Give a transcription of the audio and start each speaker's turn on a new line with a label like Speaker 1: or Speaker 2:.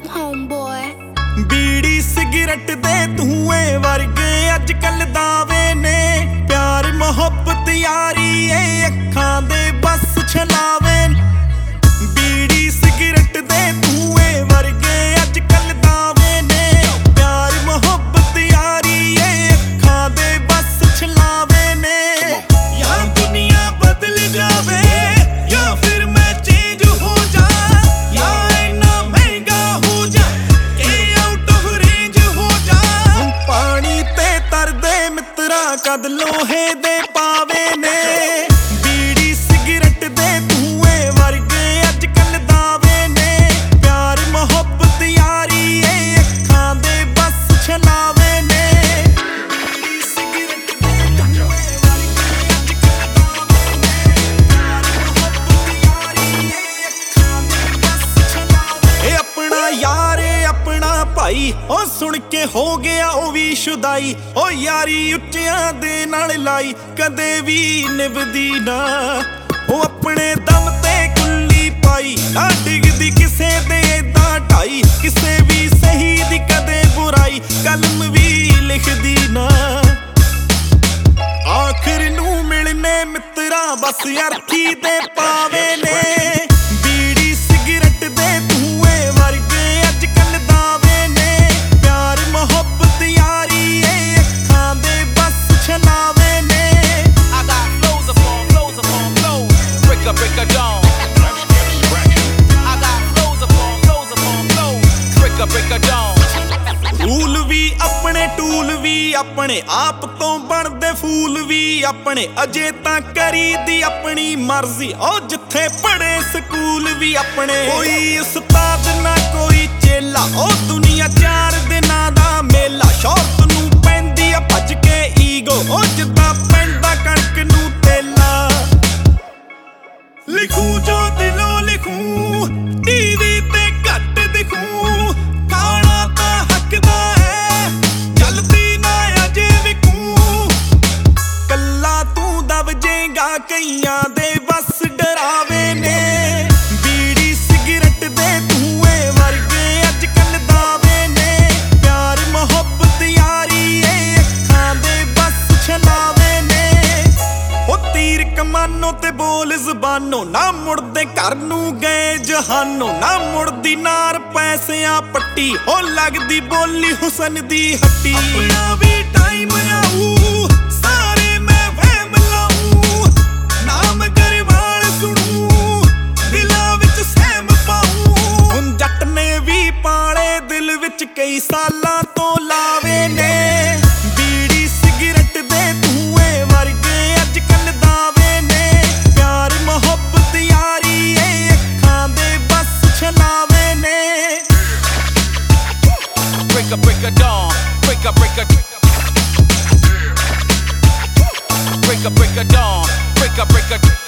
Speaker 1: homeboy।
Speaker 2: बीड़ी cigarette दे धुएं वर्गे अजकल दावे ने, प्यार मोहब्बत यारी ए अखां दे बस छलावे। बीड़ी सिगरेट दे धुएं वर्गे अजकल दावे ने, प्यार मोहब्बत यारी ए अखां दे बस छलावे ने। या दुनिया बदल जावे या फिर मैं चेंज हो जा, या इन्ना महंगा हो जा के आउट ऑफ रेंज हो जा। पानी ते तरदे मित्रा कद लोहे दे पावे ने, बीड़ी सिगरेट दे धुएं वर्गे अजकल दावे ने, प्यार मोहब्बत यारी ए अखां दे बस छलावे ने। बीड़ी सिगरेट दे धुएं वर्गे अजकल दावे ने, प्यार मोहब्बत यारी ए अखां दे बस छलावे। ए अपना यार ए अपना भाई ओ सुन के हो गया ओ भी शुदाई, ओ यारी ਉੱਚਿਆਂ ਦੇ ਨਾਲ ਲਾਈ ਕਦੇ ਵੀ ਨਿਭਦੀ ਨਾ। ਉਹ ਆਪਣੇ ਦਮ ਤੇ ਕੁੱਲੀ ਪਾਈ ਨਾ ਡਿੱਗਦੀ ਕਿਸੇ ਦੇ ਏਦਾਂ ਢਾਈ, ਕਿਸੇ ਵੀ ਸਹੀ ਦੀ ਕਦੇ ਬੁਰਾਈ ਕਲਮ ਵੀ ਲਿਖਦੀ ਨਾ। ਆਖਰ ਨੂੰ ਮਿਲਨੇ ਮਿੱਤਰਾ ਬਸ ਅਰਥੀ ਤੇ ਪਾਵੇ ਨੇ, ਬੀੜੀ ਸਿਗਰਟ ਦੇ ਧੂਏ ਵਰਗੇ ਅਜਕਲ ਦਾਵੇ ਨੇ, ਪਿਆਰ ਮੁਹੱਬਤ ਯਾਰੀ ਏ ਅੱਖਾਂ ਦੇ ਬਸ ਛਲਾਵੇ ਨੇ।
Speaker 3: I got flows upon flows upon flows, break a dawn. I got flows upon flows, break a dawn.
Speaker 2: Rule ਵੀ ਆਪਣੇ ਟੂਲ ਵੀ ਆਪਣੇ ਆਪ ਤੋਂ ਬਣਦੇ ਫੂਲ ਵੀ ਆਪਣੇ, ਅਜੇ ਤਾਂ ਕਰੀਦੀ ਆਪਣੀ ਮਰਜ਼ੀ ਉਹ ਜਿੱਥੇ ਪੜ੍ਹੇ ਸਕੂਲ ਵੀ ਆਪਣੇ। ਕੋਈ ਉਸਤਾਦ ਨਾ ਕੋਈ ਚੇਲਾ ਉਹ ਦੁਨੀਆ ਚਾਰ ਦਿਨਾਂ ਦਾ ਮੇਲਾ, ਸ਼ੌਹਰਤ ਨੂੰ ਪੈਂਦੀ ਆ ਭੱਜ ਕੇ ਈਗੋ ਉਹ ਜਿੱਦਾਂ ਪੈਂਦਾ ਕਣਕ ਨੂੰ ਤੇਲਾ। ਲਿਖੂ ਜੋ ਦਿਲੋਂ ਲਿਖੂ ਟੀਵੀ ਤੇ ਘੱਟ ਦਿਖੂ, ਖਾਣਾ ਤਾਂ ਹੱਕ ਦਾ ਹੈ ਜਲਦੀ ਨਾ ਅਜੇ ਵਿਕੂ। ਕੱਲਾ ਤੂੰ ਦਬ ਜੇਗਾ ਕਈਆਂ ਦੇ ਬਸ ਡਰਾਵੇ ਨੇ, ਬੀੜੀ ਸਿਗਰਟ ਦੇ ਧੂਏ ਵਰਗੇ ਅਜਕਲ ਦਾਵੇ ਨੇ, ਪਿਆਰ ਮੁਹੱਬਤ ਯਾਰੀ ਏ ਅੱਖਾਂ ਦੇ ਬਸ ਛਲਾਵੇ ਨੇ। ਉਹ ਤੀਰ ਕਮਾਨੋਂ ਤੇ ਬੋਲ ਜ਼ਬਾਨੋਂ ਨਾ ਮੁੜਦੇ ਘਰ ਨੂੰ ਗਏ ਜਹਾਨੋਂ, ਨਾ ਮੁੜਦੀ ਨਾਰ ਪੈਸਿਆਂ ਪੱਟੀ ਉਹ ਲੱਗਦੀ ਬੋਲੀ ਹੁਸਨ ਦੀ ਹੱਟੀ। ਆਪਣਾ ਵੀ ਟਾਈਮ ਆਊ ਸਾਰੇ ਮੈਂ ਵਹਿਮ ਲਾਊ, ਨਾਮ ਗਰੇਵਾਲ ਸੁਣੂ ਦਿਲਾਂ ਵਿੱਚ ਸਹਿਮ ਪਾਊ। ਹੁਣ ਜੱਟ ਨੇ ਵੀ ਪਾਲੇ ਦਿਲ ਵਿੱਚ ਕਈ ਸਾਲਾਂ ਤੋਂ ਲਾਵੇ ਨੇ, ਬੀੜੀ ਸਿਗਰਟ ਦੇ ਧੂਏ ਵਰਗੇ ਅਜਕਲ ਦਾਵੇ ਨੇ, ਪਿਆਰ ਮੁਹੱਬਤ ਯਾਰੀ ਏ ਅੱਖਾਂ ਦੇ ਬਸ ਛਲਾਵੇ ਨੇ।
Speaker 3: Break a dawn, break a dawn, break a